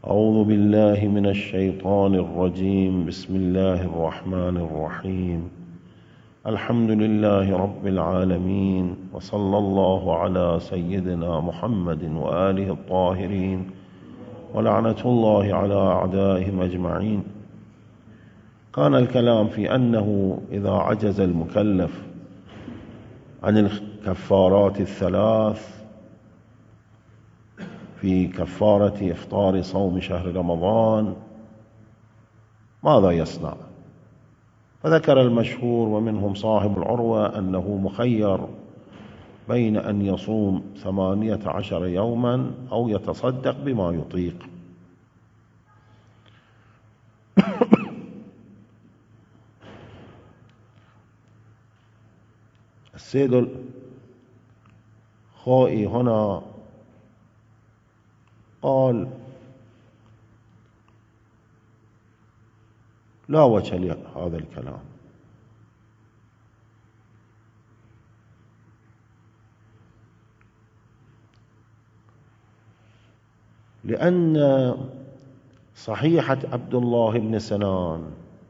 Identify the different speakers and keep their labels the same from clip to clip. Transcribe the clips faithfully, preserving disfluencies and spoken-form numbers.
Speaker 1: أعوذ بالله من الشيطان الرجيم. بسم الله الرحمن الرحيم. الحمد لله رب العالمين، وصلى الله على سيدنا محمد وآله الطاهرين، ولعنة الله على أعدائهم أجمعين. كان الكلام في أنه إذا عجز المكلف عن الكفارات الثلاث في كفارة إفطار صوم شهر رمضان ماذا يصنع؟ فذكر المشهور ومنهم صاحب العروة أنه مخير بين أن يصوم ثمانية عشر يوما أو يتصدق بما يطيق. السيد الخوئي هنا قال لا وجه لهذا الكلام، لأن صحيحة عبد الله بن سنان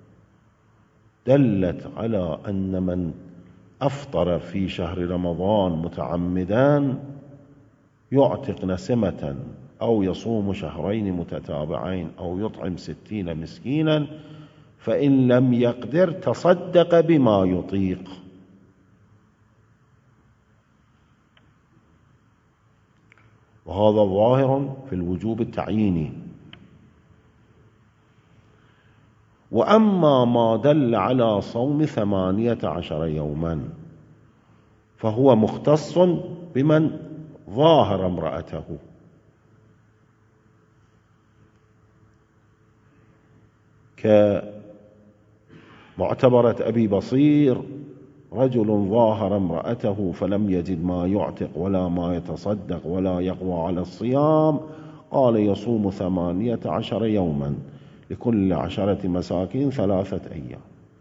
Speaker 1: دلت على أن من أفطر في شهر رمضان متعمدا يعتق نسمة أو يصوم شهرين متتابعين أو يطعم ستين مسكينا، فإن لم يقدر تصدق بما يطيق. وهذا ظاهر في الوجوب التعييني. وأما ما دل على صوم ثمانية عشر يوما فهو مختص بمن ظاهر امرأته، كمعتبرة أبي بصير، رجل ظاهر امرأته فلم يجد ما يعتق ولا ما يتصدق ولا يقوى على الصيام، قال يصوم ثمانية عشر يوما لكل عشرة مساكين ثلاثة أيام.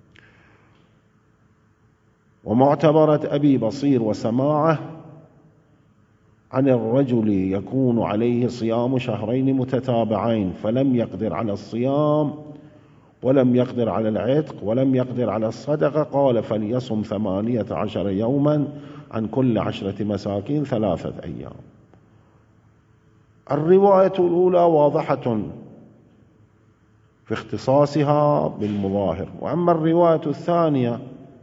Speaker 1: ومعتبرة أبي بصير وسماعه عن الرجل يكون عليه صيام شهرين متتابعين فلم يقدر على الصيام ولم يقدر على العتق ولم يقدر على الصدقة، قال فليصم ثمانية عشر يوما عن كل عشرة مساكين ثلاثة أيام. الرواية الأولى واضحة في اختصاصها بالمظاهر، وأما الرواية الثانية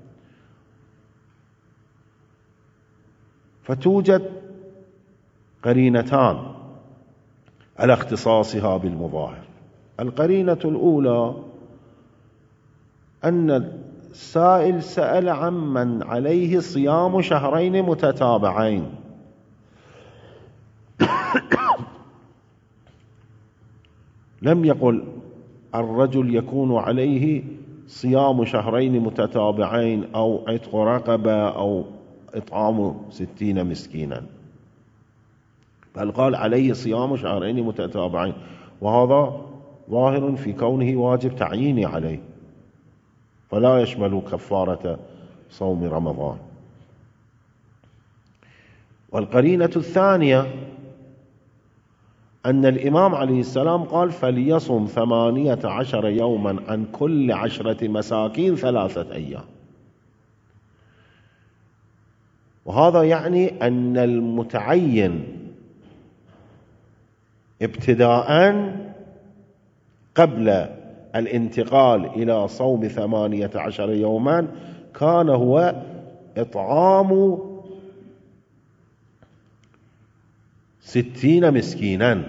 Speaker 1: فتوجد قرينتان على اختصاصها بالمظاهر. القرينة الأولى أن السائل سأل عمن عليه صيام شهرين متتابعين، لم يقل الرجل يكون عليه صيام شهرين متتابعين أو عتق رقبة أو إطعام ستين مسكينا، بل قال عليه صيام شهرين متتابعين، وهذا ظاهر في كونه واجب تعييني عليه فلا يشمل كفارة صوم رمضان. والقرينة الثانية أن الإمام عليه السلام قال فليصم ثمانية عشر يوما عن كل عشرة مساكين ثلاثة أيام، وهذا يعني أن المتعين ابتداء قبل الانتقال إلى صوم ثمانية عشر يوما كان هو إطعام ستين مسكينا،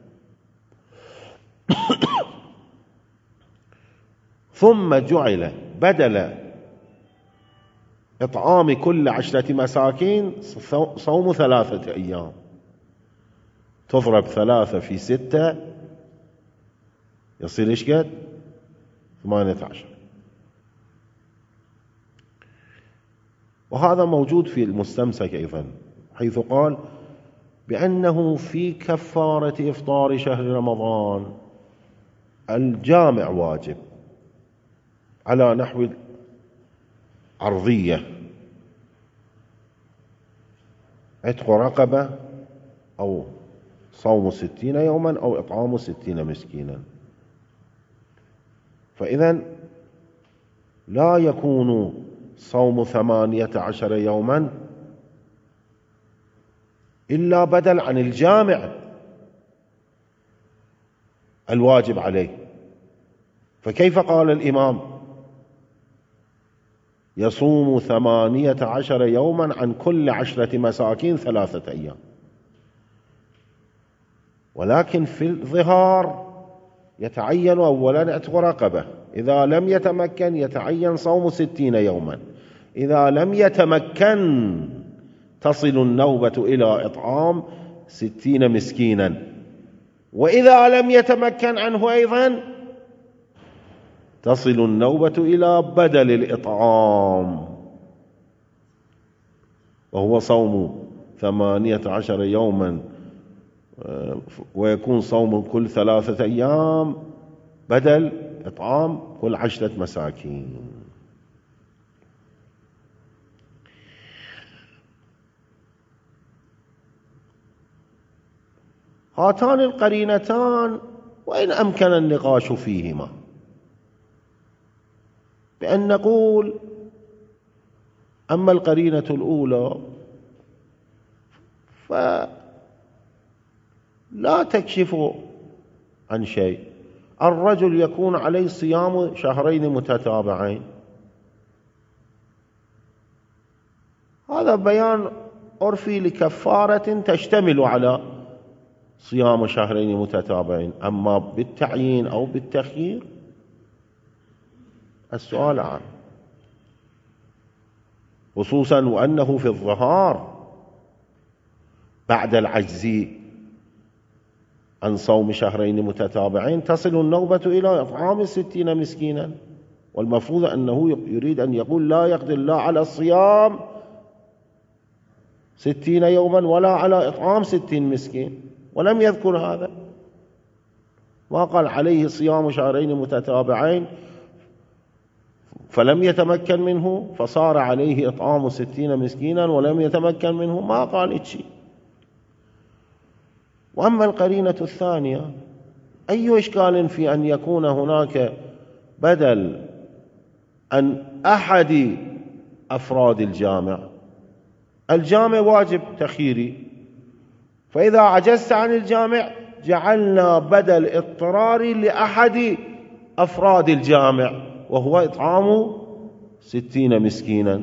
Speaker 1: ثم جعل بدل إطعام كل عشرة مساكين صوم ثلاثة أيام، تضرب ثلاثة في ستة يصير إيش قد؟ ثمانية عشر. وهذا موجود في المستمسك أيضا، حيث قال بأنه في كفارة إفطار شهر رمضان الجامع واجب على نحو عرضية، عتق رقبة أو صوم ستين يوما أو إطعام ستين مسكينا. فإذن لا يكون صوم ثمانية عشر يوما إلا بدل عن الجامع الواجب عليه. فكيف قال الإمام يصوم ثمانية عشر يوما عن كل عشرة مساكين ثلاثة أيام؟ ولكن في الظهار يتعين أولا عتق رقبة، إذا لم يتمكن يتعين صوم ستين يوما، إذا لم يتمكن تصل النوبة إلى إطعام ستين مسكينا، وإذا لم يتمكن عنه أيضا تصل النوبة إلى بدل الإطعام، وهو صوم ثمانية عشر يوما، ويكون صوم كل ثلاثة أيام بدل إطعام كل عشرة مساكين. هاتان القرينتان وإن أمكن النقاش فيهما، بأن نقول أما القرينة الأولى فلا تكشف عن شيء، الرجل يكون عليه صيام شهرين متتابعين، هذا بيان عرفي لكفارة تشتمل على صيام شهرين متتابعين. أما بالتعيين أو بالتخيير السؤال عام، خصوصا وأنه في الظهار بعد العجز عن صوم شهرين متتابعين تصل النوبة إلى إطعام ستين مسكينا، والمفروض أنه يريد أن يقول لا يقدر لا على الصيام ستين يوما ولا على إطعام ستين مسكين، ولم يذكر هذا، ما قال عليه صيام شهرين متتابعين فلم يتمكن منه فصار عليه إطعام ستين مسكينا ولم يتمكن منه، ما قال شيء. وأما القرينة الثانية، أي إشكال في أن يكون هناك بدل عن أحد أفراد الجامع؟ الجامع واجب تخييري، فإذا عجزت عن الجامع جعلنا بدل اضطراري لأحد أفراد الجامع وهو إطعام ستين مسكينا.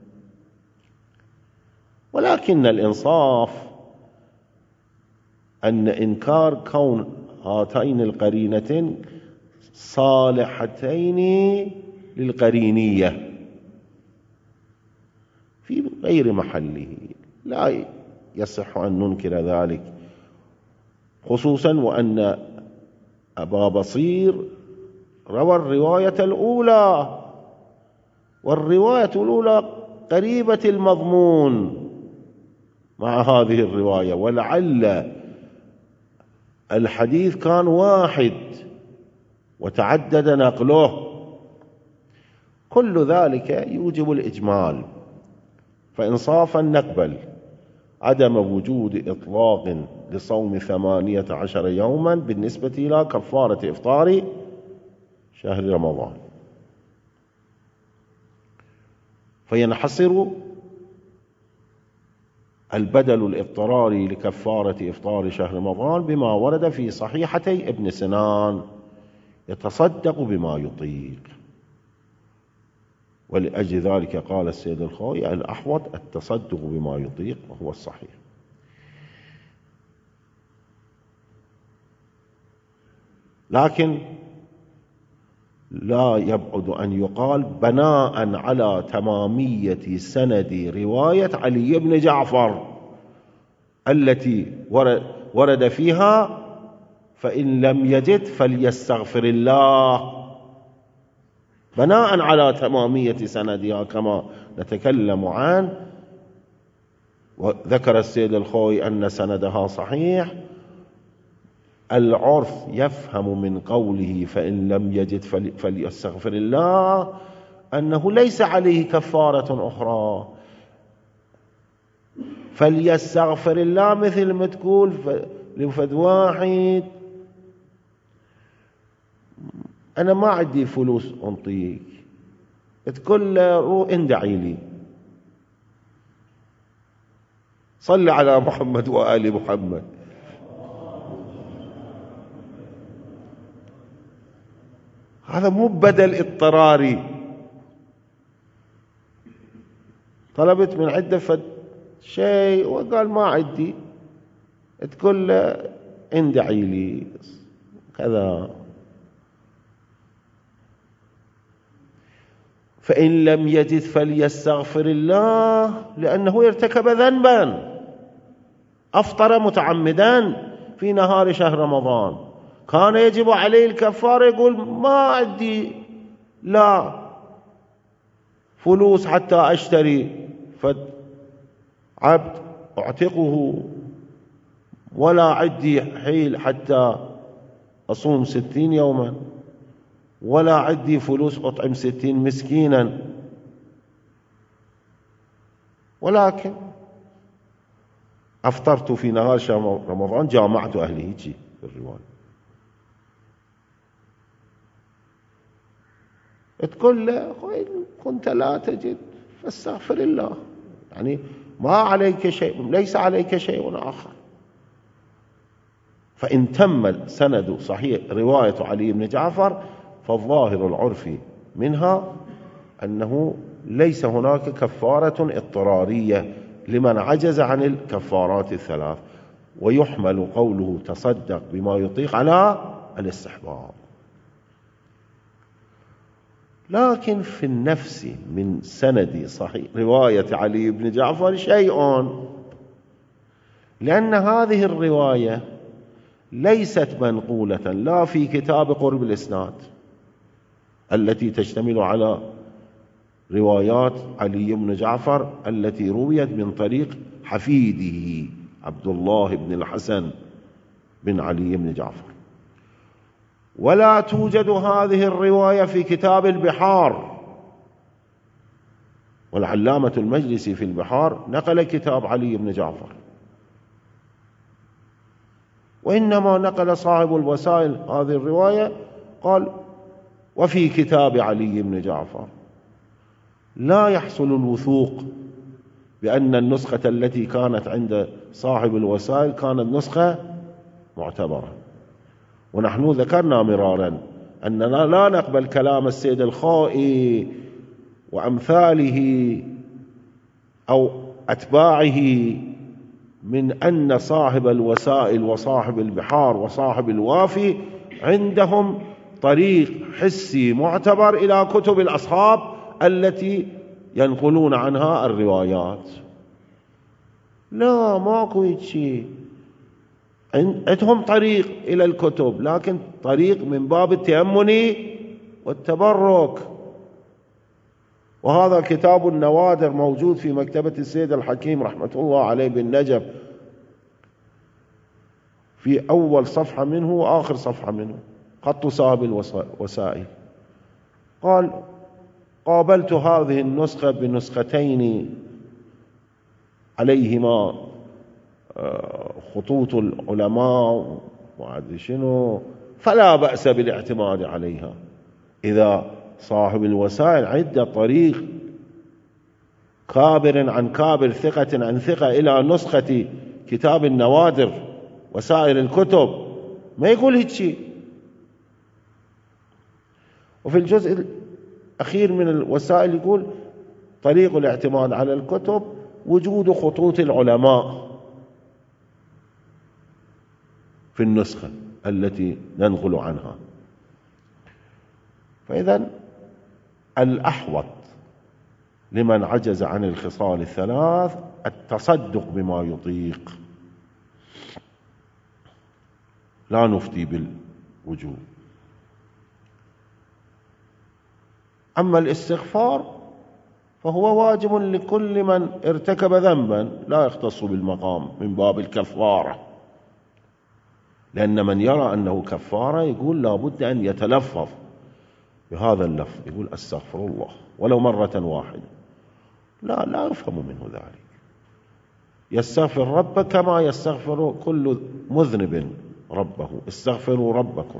Speaker 1: ولكن الإنصاف أن إنكار كون هاتين القرينتين صالحتين للقرينية في غير محله لا يصح أن ننكر ذلك، خصوصا وأن أبا بصير روى الرواية الأولى، والرواية الأولى قريبة المضمون مع هذه الرواية، ولعل الحديث كان واحد وتعدد نقله، كل ذلك يوجب الإجمال. فإنصافا نقبل عدم وجود إطلاق لصوم ثمانية عشر يوما بالنسبة إلى كفارة إفطار شهر رمضان، فينحصر البدل الاضطراري لكفارة إفطار شهر رمضان بما ورد في صحيحتي ابن سنان يتصدق بما يطيق. ولأجل ذلك قال السيد الخوئي الأحوط التصدق بما يطيق وهو الصحيح. لكن لا يبعد أن يقال بناء على تمامية سند رواية علي بن جعفر التي ورد فيها فإن لم يجد فليستغفر الله، بناء على تمامية سندها كما نتكلم عنه. وذكر السيد الخوئي أن سندها صحيح، العرف يفهم من قوله فإن لم يجد فليستغفر الله أنه ليس عليه كفارة أخرى، فليستغفر الله مثل ما تقول لفد واحد أنا ما عندي فلوس أنطيك، تقول له روح اندعي لي، صل على محمد وآل محمد. هذا مو بدل اضطراري، طلبت من عدة فد شيء وقال ما عندي، تقول له اندعي لي كذا. فإن لم يجد فليستغفر الله، لأنه ارتكب ذنبا، أفطر متعمدا في نهار شهر رمضان، كان يجب عليه الكفارة، يقول ما عندي لا فلوس حتى أشتري فد عبد أعتقه، ولا عندي حيل حتى أصوم ستين يوما، ولا عندي فلوس أطعم ستين مسكينا، ولكن أفطرت في نهار شهر رمضان جامعت أهلي، هيجي في الرواية. تقول له كنت لا تجد فاستغفر الله، يعني ما عليك شيء، ليس عليك شيء آخر. فإن تم سند صحيح رواية علي بن جعفر فالظاهر العرفي منها أنه ليس هناك كفارة اضطرارية لمن عجز عن الكفارات الثلاث، ويحمل قوله تصدق بما يطيق على الاستحباب. لكن في النفس من سند صحيح رواية علي بن جعفر شيء، لأن هذه الرواية ليست منقولة لا في كتاب قرب الإسناد التي تشتمل على روايات علي بن جعفر التي رويت من طريق حفيده عبد الله بن الحسن بن علي بن جعفر، ولا توجد هذه الرواية في كتاب البحار، والعلامة المجلسي في البحار نقل كتاب علي بن جعفر، وإنما نقل صاحب الوسائل هذه الرواية قال وفي كتاب علي بن جعفر. لا يحصل الوثوق بأن النسخة التي كانت عند صاحب الوسائل كانت نسخة معتبرة. ونحن ذكرنا مرارا أننا لا نقبل كلام السيد الخائي وأمثاله أو أتباعه من أن صاحب الوسائل وصاحب البحار وصاحب الوافي عندهم طريق حسي معتبر إلى كتب الأصحاب التي ينقلون عنها الروايات. لا، ماكو شيء، عندهم طريق إلى الكتب، لكن طريق من باب التأمن والتبرك. وهذا كتاب النوادر موجود في مكتبة السيد الحكيم رحمة الله عليه بالنجف، في أول صفحة منه وآخر صفحة منه خط صاحب الوسائل. قال قابلت هذه النسخة بنسختين عليهما خطوط العلماء وعد شنو، فلا بأس بالاعتماد عليها إذا صاحب الوسائل عدة طريق كابر عن كابر ثقة عن ثقة إلى نسخة كتاب النوادر وسائر الكتب، ما يقول هيك شيء. وفي الجزء الأخير من الوسائل يقول طريق الاعتماد على الكتب وجود خطوط العلماء في النسخة التي ننقل عنها. فإذا الأحوط لمن عجز عن الخصال الثلاث التصدق بما يطيق، لا نفتي بالوجوب. أما الاستغفار فهو واجب لكل من ارتكب ذنبا، لا يختص بالمقام من باب الكفارة، لأن من يرى أنه كفارة يقول لا بد أن يتلفظ بهذا اللفظ، يقول أستغفر الله ولو مرة واحدة. لا لا يفهم منه ذلك، يستغفر ربه كما يستغفر كل مذنب ربه. استغفروا ربكم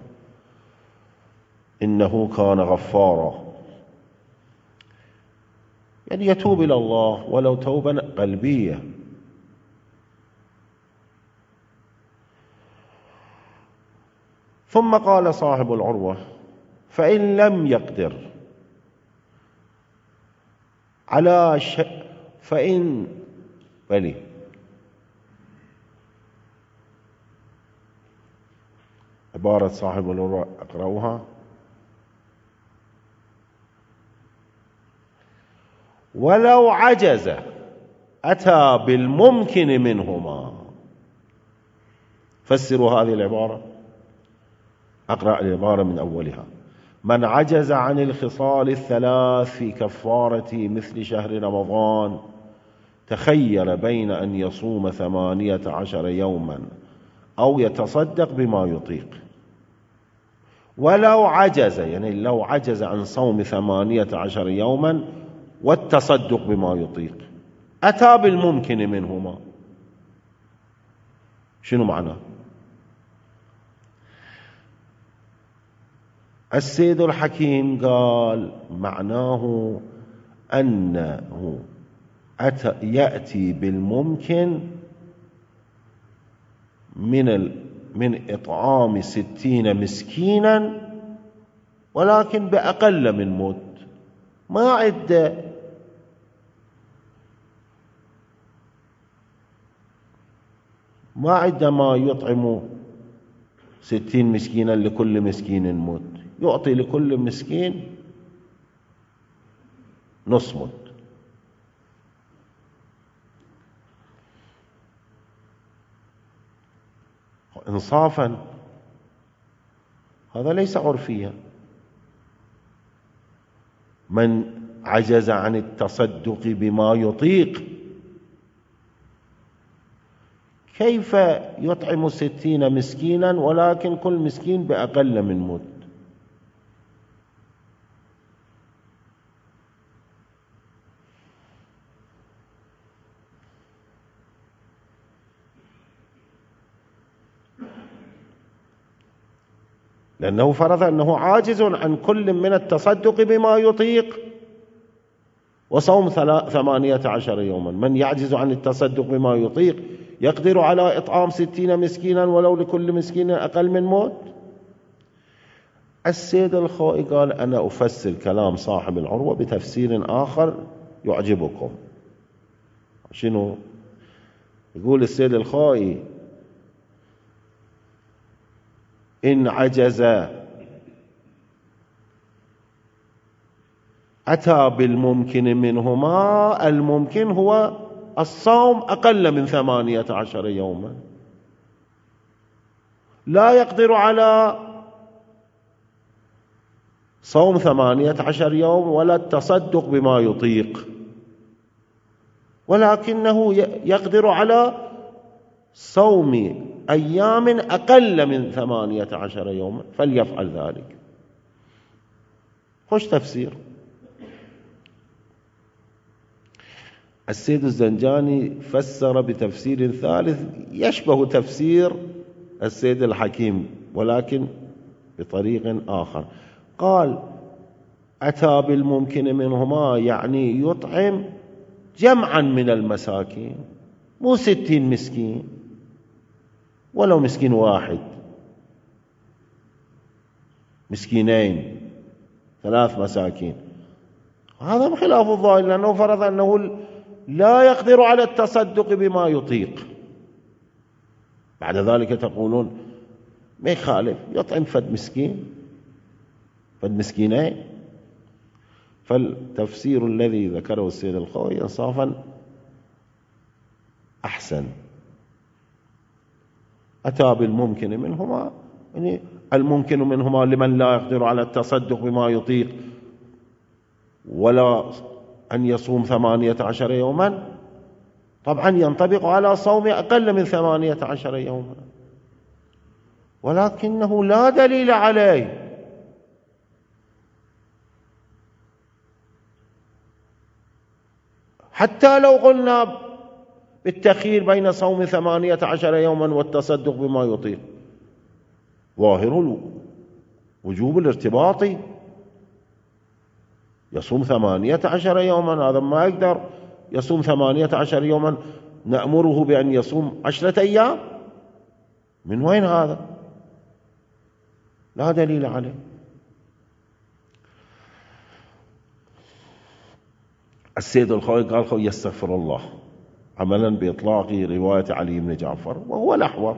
Speaker 1: إنه كان غفارا، يعني يتوب إلى الله ولو توبة قلبية. ثم قال صاحب العروة: فإن لم يقدر على شيء فإن بلي عبارة صاحب العروة أقرأوها: ولو عجز أتى بالممكن منهما. فسروا هذه العبارة. أقرأ العبارة من أولها: من عجز عن الخصال الثلاث في كفارة مثل شهر رمضان تخير بين أن يصوم ثمانية عشر يوما أو يتصدق بما يطيق. ولو عجز، يعني لو عجز عن صوم ثمانية عشر يوما والتصدق بما يطيق، أتى بالممكن منهما. شنو معناه؟ السيد الحكيم قال معناه أنه أتى يأتي بالممكن من من إطعام ستين مسكينا ولكن بأقل من مد. ما عد ما عد ما يطعم ستين مسكينا لكل مسكين مد، يعطي لكل مسكين نص مد. إنصافا هذا ليس عرفيا. من عجز عن التصدق بما يطيق كيف يطعم ستين مسكينا ولكن كل مسكين بأقل من مد؟ لأنه فرض أنه عاجز عن كل من التصدق بما يطيق وصوم ثمانية عشر يوما. من يعجز عن التصدق بما يطيق يقدر على إطعام ستين مسكينا ولو لكل مسكين أقل من مد. السيد الخوئي قال: أنا أفسر كلام صاحب العروة بتفسير آخر يعجبكم. شنو يقول السيد الخوئي؟ إن عجز أتى بالممكن منهما. الممكن هو الصوم أقل من ثمانية عشر يوما. لا يقدر على صوم ثمانية عشر يوم ولا التصدق بما يطيق، ولكنه يقدر على صوم أيام أقل من ثمانية عشر يوما فليفعل ذلك. خوش تفسير. السيد الزنجاني فسر بتفسير ثالث يشبه تفسير السيد الحكيم ولكن بطريق آخر. قال: أتى بالممكن منهما، يعني يطعم جمعا من المساكين، مو ستين مسكين، ولو مسكين واحد، مسكينين، ثلاث مساكين. هذا خلاف الظاهر، لأنه فرض أنه لا يقدر على التصدق بما يطيق. بعد ذلك تقولون ما يخالف يطعم فد مسكين، فد مسكينين. فالتفسير الذي ذكره السيد الخوئي إنصافا أحسن. أتى بالممكن منهما، يعني الممكن منهما لمن لا يقدر على التصدق بما يطيق ولا أن يصوم ثمانية عشر يوما، طبعا ينطبق على صوم أقل من ثمانية عشر يوما، ولكنه لا دليل عليه. حتى لو قلنا بالتخيير بين صوم ثمانية عشر يوما والتصدق بما يطيق. ظاهر وجوب الارتباطي، يصوم ثمانية عشر يوما، هذا ما يقدر يصوم ثمانية عشر يوما نأمره بأن يصوم عشرة أيام؟ من وين هذا؟ لا دليل عليه. السيد الخوي قال خو يستغفر الله عملا بإطلاق رواية علي بن جعفر، وهو الأحوط.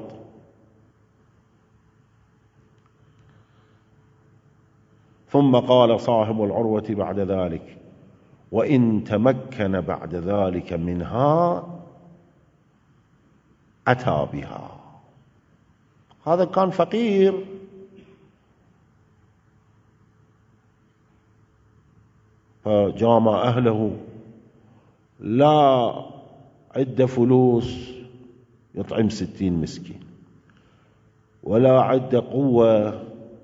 Speaker 1: ثم قال صاحب العروة بعد ذلك: وإن تمكن بعد ذلك منها أتى بها. هذا كان فقير، فجامع أهله، لا عد فلوس يطعم ستين مسكين، ولا عد قوة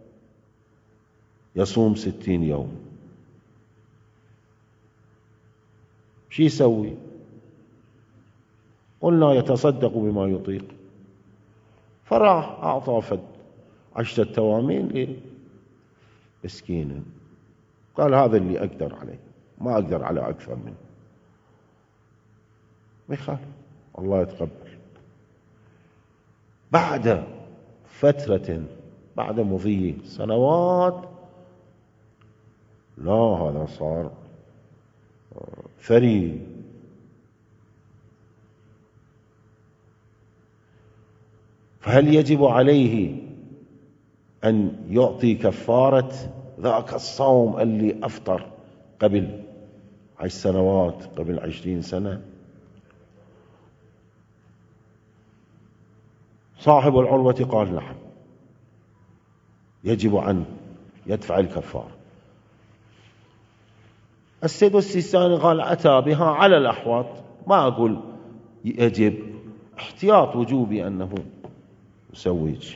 Speaker 1: يصوم ستين يوم. شو يسوي؟ قلنا يتصدق بما يطيق، فراح أعطى فد عشرة توامين لمسكين، قال هذا اللي أقدر عليه، ما أقدر على أكثر منه. ما يخالف، الله يتقبل. بعد فترة، بعد مضي سنوات، لا هذا صار ثري. فهل يجب عليه أن يعطي كفارة ذاك الصوم اللي أفطر قبل عشر سنوات، قبل عشرين سنة؟ صاحب العروة قال نعم، يجب أن يدفع الكفارة. السيد السيستاني قال أتى بها على الأحوط، ما أقول يجب، احتياط وجوبي أنه يسويج.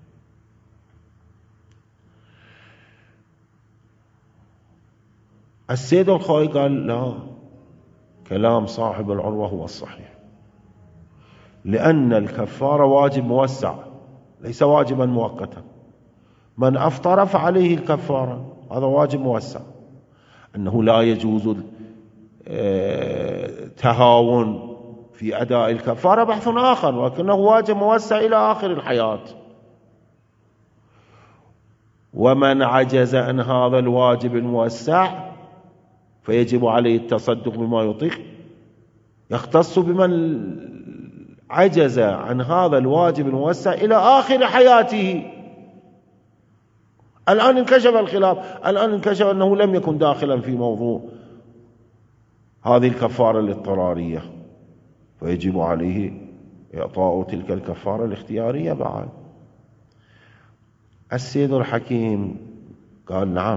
Speaker 1: السيد الخوي قال لا، كلام صاحب العروة هو الصحيح، لأن الكفارة واجب موسع ليس واجبا مؤقتا. من أفطر فعليه الكفارة، هذا واجب موسع. أنه لا يجوز التهاون في أداء الكفارة بحث آخر، ولكنه واجب موسع إلى آخر الحياة. ومن عجز عن هذا الواجب الموسع فيجب عليه التصدق بما يطيق، يختص بمن عجز عن هذا الواجب الموسع إلى آخر حياته. الآن انكشف الخلاف، الآن انكشف أنه لم يكن داخلا في موضوع هذه الكفارة الاضطرارية، فيجب عليه إعطاء تلك الكفارة الاختيارية بعد. السيد الحكيم قال نعم،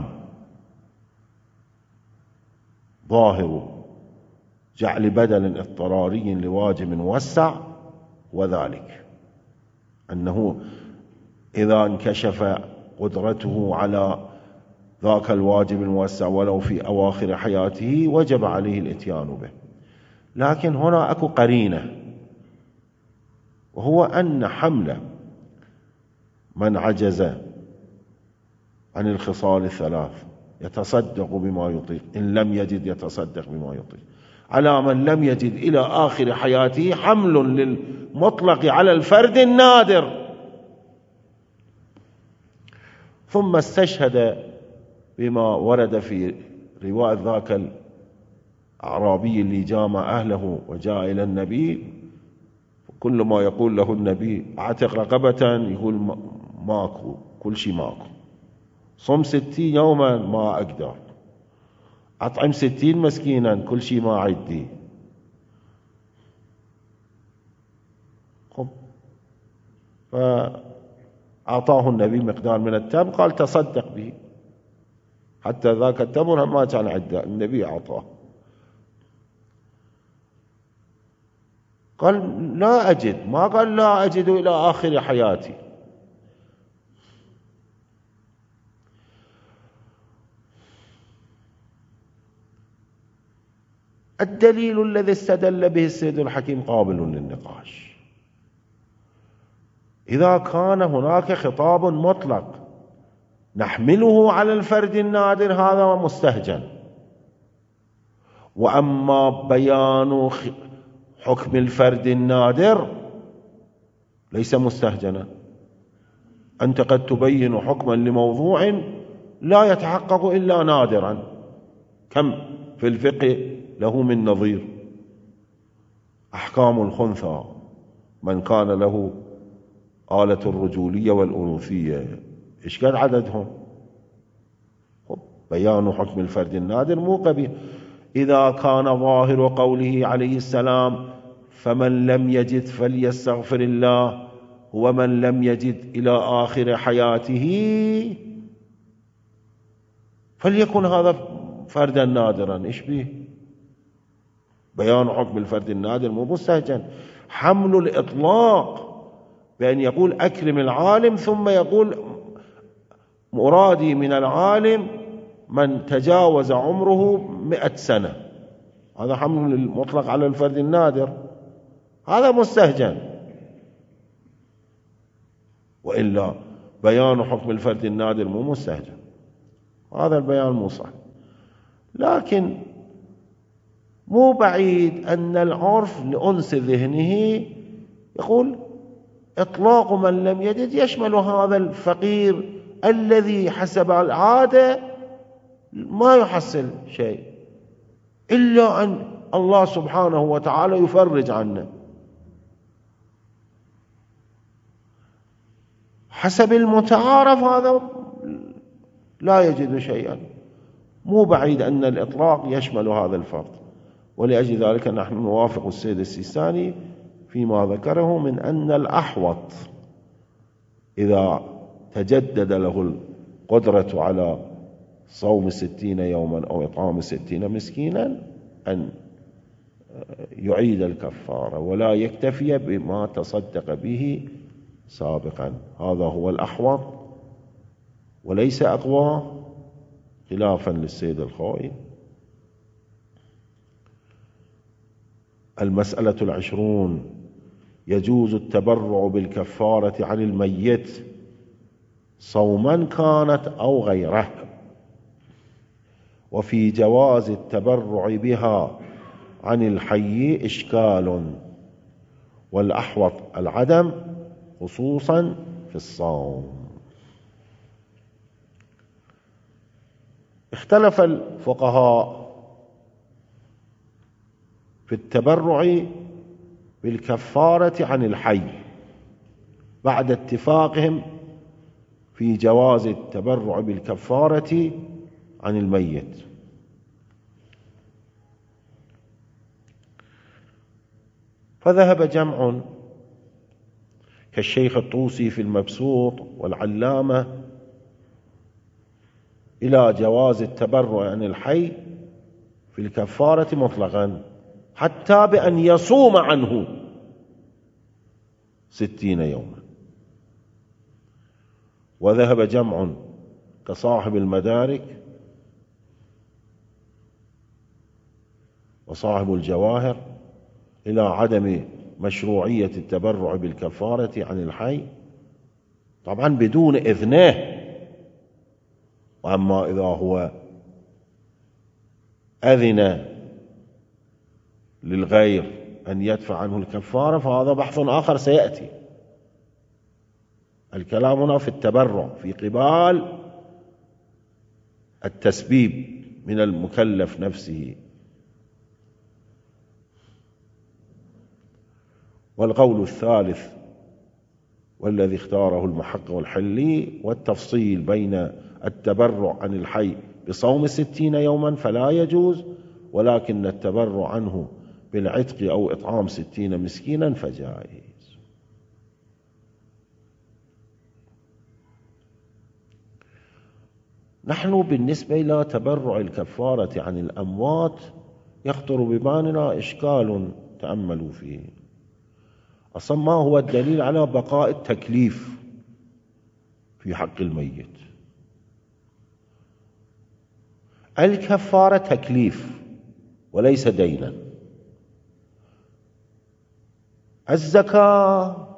Speaker 1: ظاهر جعل بدل اضطراري لواجب موسع، وذلك أنه إذا انكشف قدرته على ذاك الواجب الموسع ولو في أواخر حياته وجب عليه الإتيان به. لكن هنا أكو قرينة، وهو أن حمل من عجز عن الخصال الثلاث يتصدق بما يطيق، إن لم يجد يتصدق بما يطيق، على من لم يجد إلى آخر حياته، حمل للمطلق على الفرد النادر. ثم استشهد بما ورد في رواية ذاك الأعرابي اللي جامع أهله وجاء إلى النبي، كل ما يقول له النبي اعتق رقبة يقول ماكو، كل شيء ماكو. صم ستين يوما ما أقدر، أطعم ستين مسكينا كل شيء ما عندي. خب، فأعطاه النبي مقدار من التمر، قال تصدق به، حتى ذاك التمر ما كان عنده، النبي أعطاه. قال لا أجد، ما قال لا أجد إلى آخر حياتي. الدليل الذي استدل به السيد الحكيم قابل للنقاش. إذا كان هناك خطاب مطلق نحمله على الفرد النادر هذا مستهجن، وأما بيان حكم الفرد النادر ليس مستهجنا. أنت قد تبين حكما لموضوع لا يتحقق إلا نادرا، كم في الفقه له من نظير. أحكام الخنثى، من كان له آلة الرجولية والأنوثية، إيش قد عددهم؟ بيان حكم الفرد النادر مو قبيح. إذا كان ظاهر قوله عليه السلام فمن لم يجد فليستغفر الله هو من لم يجد إلى آخر حياته، فليكن هذا فردا نادرا، إيش به؟ بيان حكم الفرد النادر مو مستهجن. حمل الإطلاق بأن يقول أكرم العالم ثم يقول مرادي من العالم من تجاوز عمره مئة سنة، هذا حمل المطلق على الفرد النادر، هذا مستهجن. وإلا بيان حكم الفرد النادر مو مستهجن، هذا البيان مو صح. لكن مو بعيد أن العرف لأنس ذهنه يقول إطلاق من لم يجد يشمل هذا الفقير الذي حسب العادة ما يحصل شيء إلا أن الله سبحانه وتعالى يفرج عنه حسب المتعارف، هذا لا يجد شيئا. مو بعيد أن الإطلاق يشمل هذا الفرد، ولأجل ذلك نحن نوافق السيد السيستاني فيما ذكره من أن الأحوط إذا تجدد له القدرة على صوم ستين يوما أو إطعام ستين مسكينا أن يعيد الكفارة ولا يكتفي بما تصدق به سابقا. هذا هو الأحوط وليس أقوى، خلافا للسيد الخوئي. المسألة العشرون: يجوز التبرع بالكفارة عن الميت صوما كانت أو غيره، وفي جواز التبرع بها عن الحي إشكال، والأحوط العدم خصوصا في الصوم. اختلف الفقهاء في التبرع بالكفارة عن الحي بعد اتفاقهم في جواز التبرع بالكفارة عن الميت. فذهب جمع كالشيخ الطوسي في المبسوط والعلامة إلى جواز التبرع عن الحي في الكفارة مطلقا حتى بأن يصوم عنه ستين يوما. وذهب جمع كصاحب المدارك وصاحب الجواهر إلى عدم مشروعية التبرع بالكفارة عن الحي، طبعا بدون إذنه. وأما إذا هو أذن للغير أن يدفع عنه الكفارة فهذا بحث آخر سيأتي. الكلام هنا في التبرع في قبال التسبيب من المكلف نفسه. والقول الثالث والذي اختاره المحقق والحلي والتفصيل بين التبرع عن الحي بصوم ستين يوما فلا يجوز، ولكن التبرع عنه بالعتق أو إطعام ستين مسكينا فجائز. نحن بالنسبة إلى تبرع الكفارة عن الأموات يخطر ببالنا إشكال تأملوا فيه. أصلا ما هو الدليل على بقاء التكليف في حق الميت؟ الكفارة تكليف وليس دينا. الزكاة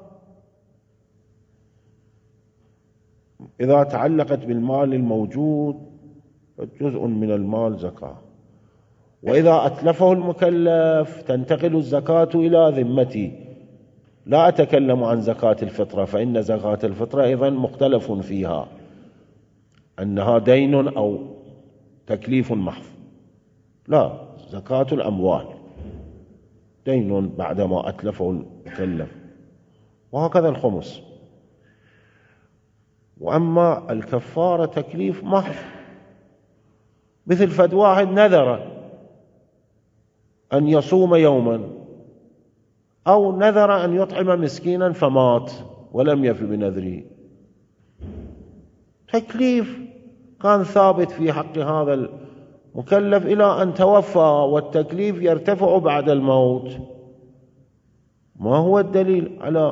Speaker 1: إذا تعلقت بالمال الموجود جزء من المال زكاة، وإذا أتلفه المكلف تنتقل الزكاة إلى ذمتي. لا أتكلم عن زكاة الفطرة، فإن زكاة الفطرة أيضا مختلف فيها أنها دين أو تكليف محض. لا، زكاة الأموال دين بعدما أتلفه المكلف، وهكذا الخمس. وأما الكفارة تكليف محض، مثل فد واحد نذر أن يصوم يوما أو نذر أن يطعم مسكينا فمات ولم يف بنذره، تكليف كان ثابت في حق هذا المكلف إلى أن توفى، والتكليف يرتفع بعد الموت. ما هو الدليل على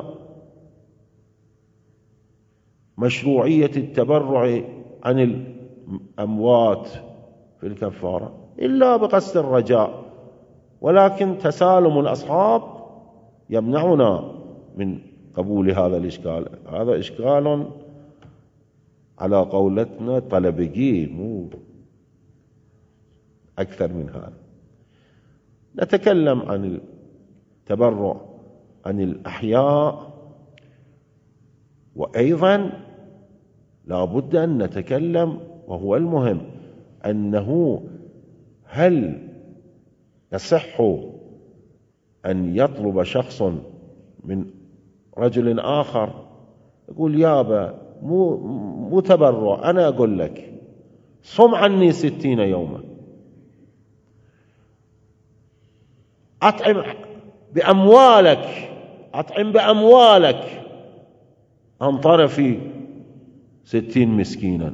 Speaker 1: مشروعية التبرع عن الأموات في الكفارة إلا بقصد الرجاء؟ ولكن تسالم الأصحاب يمنعنا من قبول هذا الإشكال. هذا إشكال على قولتنا طلبجي، مو أكثر من هذا. نتكلم عن التبرع عن الأحياء، وأيضا لا بد أن نتكلم، وهو المهم، أنه هل يصح أن يطلب شخص من رجل آخر يقول يابا مو, مو تبرع، أنا أقول لك صم عني ستين يوما، أطعم بأموالك أطعم بأموالك عن طرفي ستين مسكينا.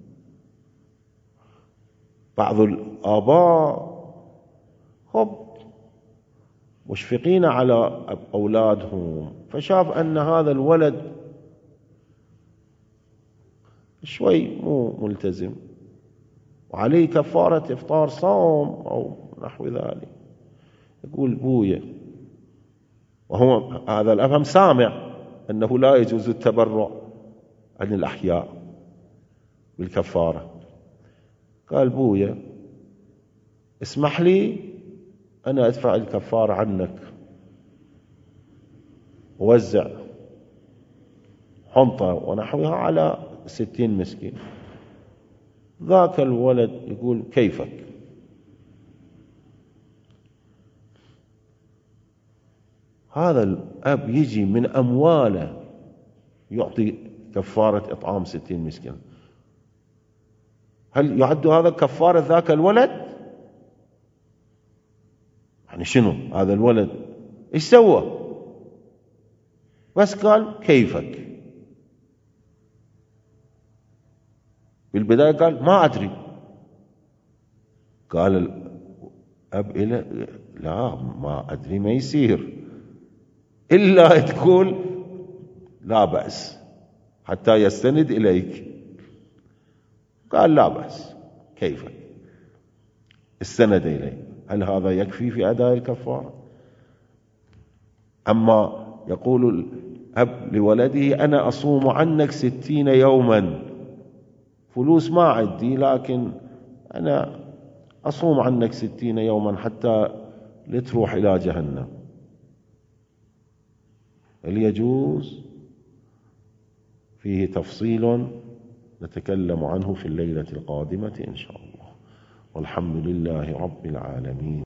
Speaker 1: بعض الآباء هم مشفقين على أولادهم، فشاف أن هذا الولد شوي مو ملتزم وعليه كفارة إفطار صوم أو نحو ذلك، يقول بويا، وهو هذا الأب سامع أنه لا يجوز التبرع عن الأحياء بالكفارة، قال بويا اسمح لي أنا أدفع الكفارة عنك، ووزع حنطة ونحوها على ستين مسكين. ذاك الولد يقول كيفك؟ هذا الأب يجي من أمواله يعطي كفارة إطعام ستين مسكين، هل يعد هذا كفارة ذاك الولد؟ يعني شنو هذا الولد إيش سوى؟ بس قال كيفك. بالبداية قال ما أدري، قال الأب إلى لا ما أدري ما يصير إلا تقول لا بأس حتى يستند إليك. قال لا بأس كيفك، استند إليه. هل هذا يكفي في أداء الكفارة؟ أما يقول الأب لولده أنا أصوم عنك ستين يوما، فلوس ما عندي لكن أنا أصوم عنك ستين يوما حتى لتروح إلى جهنم، هل يجوز؟ فيه تفصيل نتكلم عنه في الليلة القادمة إن شاء الله، والحمد لله رب العالمين.